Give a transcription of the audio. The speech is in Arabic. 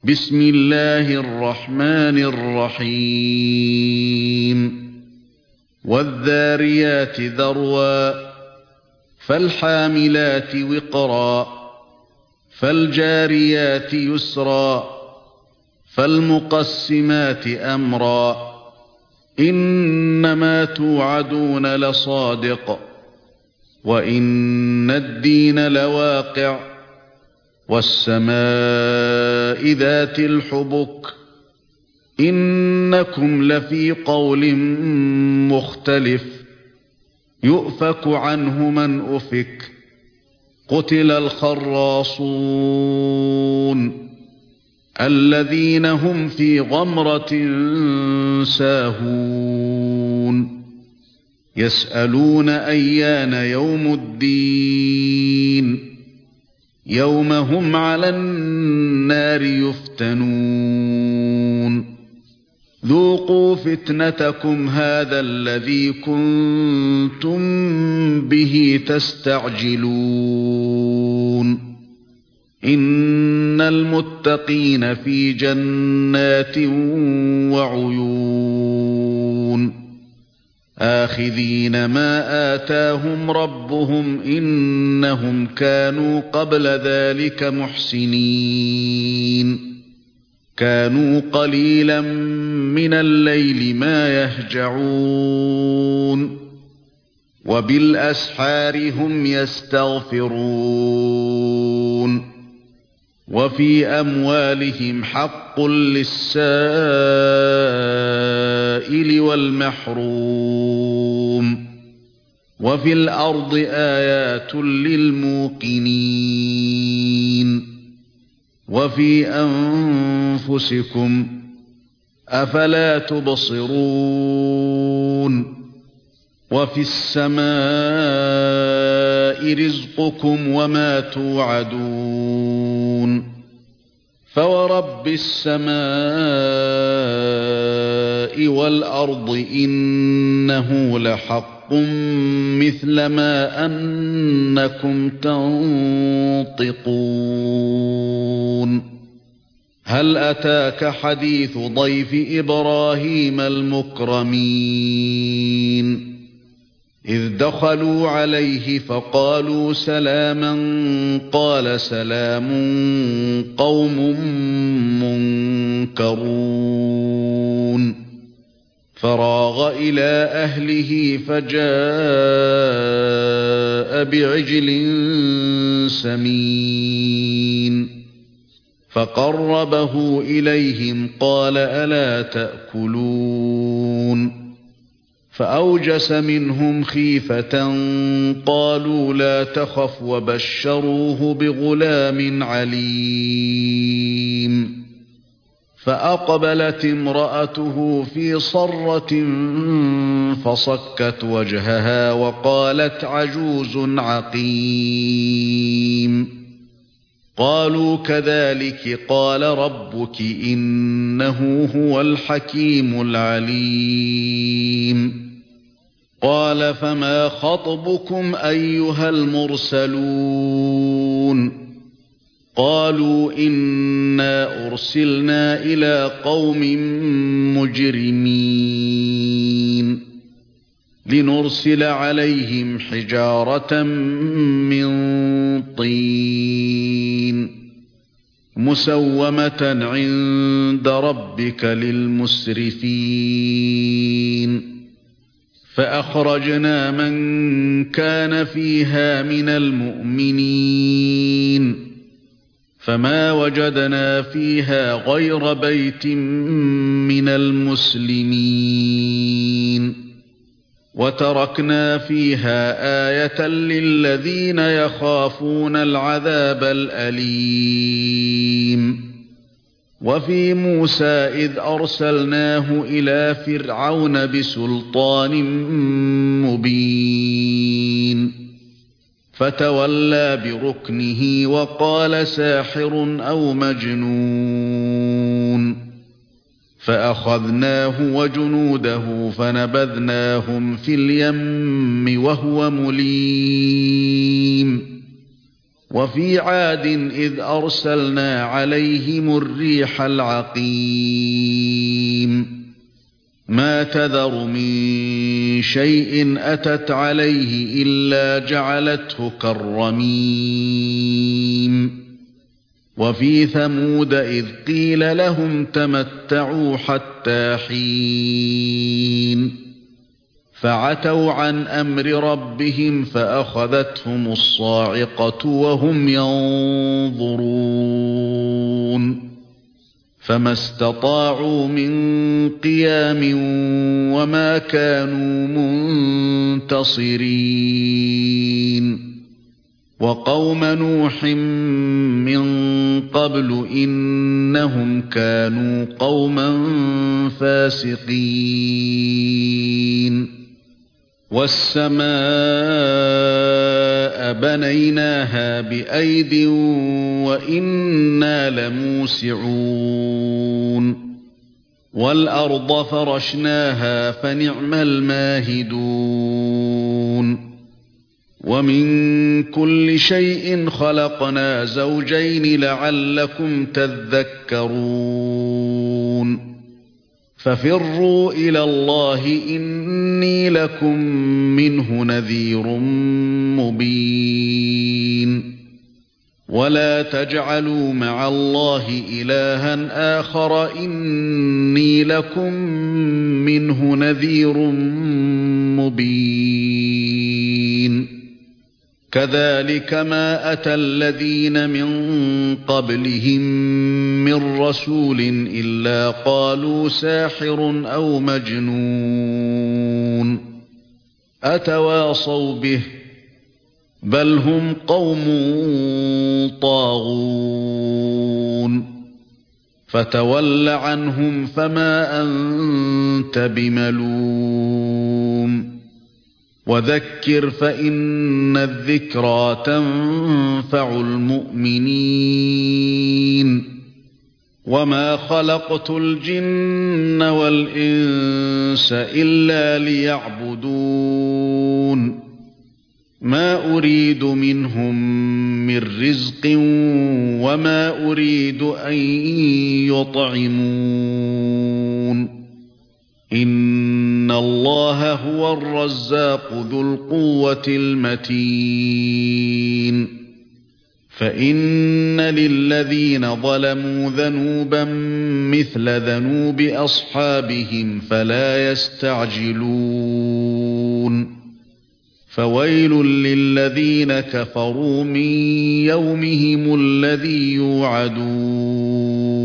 بسم الله الرحمن الرحيم والذاريات ذروا فالحاملات وقرا فالجاريات يسرا فالمقسمات أمرا إنما توعدون لصادق وإن الدين لواقع والسماء ذات الحبك إنكم لفي قول مختلف يؤفك عنه من أفك قتل الخراصون الذين هم في غمرة ساهون يسألون أيان يوم الدين يوم هم على النار يفتنون ذوقوا فتنتكم هذا الذي كنتم به تستعجلون إن المتقين في جنات وعيون آخذين ما آتاهم ربهم إنهم كانوا قبل ذلك محسنين كانوا قليلا من الليل ما يهجعون وبالأسحار هم يستغفرون وفي أموالهم حق للسائل والمحروم وفي الأرض آيات للموقنين وفي أنفسكم أفلا تبصرون وفي السماء رزقكم وما توعدون فورب السماء والأرض إنه لحق مثل ما أنكم تنطقون هل أتاك حديث ضيف إبراهيم المكرمين إذ دخلوا عليه فقالوا سلاما قال سلام قوم منكرون فراغ إلى أهله فجاء بعجل سمين فقربه إليهم قال ألا تأكلون فأوجس منهم خيفة قالوا لا تخف وبشروه بغلام عليم فأقبلت امرأته في صرة فصكت وجهها وقالت عجوز عقيم قالوا كذلك قال ربك إنه هو الحكيم العليم قال فما خطبكم أيها المرسلون قالوا إنا أرسلنا إلى قوم مجرمين لنرسل عليهم حجارة من طين مسومة عند ربك للمسرفين فأخرجنا من كان فيها من المؤمنين فما وجدنا فيها غير بيت من المسلمين وتركنا فيها آية للذين يخافون العذاب الأليم وفي موسى إذ أرسلناه إلى فرعون بسلطان مبين فتولى بركنه وقال ساحر أو مجنون فأخذناه وجنوده فنبذناهم في اليم وهو مليم وفي عاد إذ أرسلنا عليهم الريح العقيم ما تذر من شيء أتت عليه إلا جعلته كالرميم وفي ثمود إذ قيل لهم تمتعوا حتى حين فعتوا عن أمر ربهم فأخذتهم الصاعقة وهم ينظرون فما استطاعوا من قيام وما كانوا منتصرين وقوم نوح من قبل إنهم كانوا قوما فاسقين والسماء بنيناها بأيد وإنا لموسعون والأرض فرشناها فنعم الماهدون ومن كل شيء خلقنا زوجين لعلكم تذكرون ففروا إلى الله إني لكم منه نذير مبين ولا تجعلوا مع الله إلها آخر إني لكم منه نذير مبين كذلك ما أتى الذين من قبلهم من رسول إلا قالوا ساحر أو مجنون أتواصوا به بل هم قوم طاغون فتول عنهم فما أنت بملوم وذكر فإن الذكرى تنفع المؤمنين وما خلقت الجن والإنس إلا ليعبدون ما أريد منهم من رزق وما أريد أن يطعمون إن الله هو الرزاق ذو القوة المتين فإن للذين ظلموا ذنوبا مثل ذنوب أصحابهم فلا يستعجلون فويل للذين كفروا من يومهم الذي يوعدون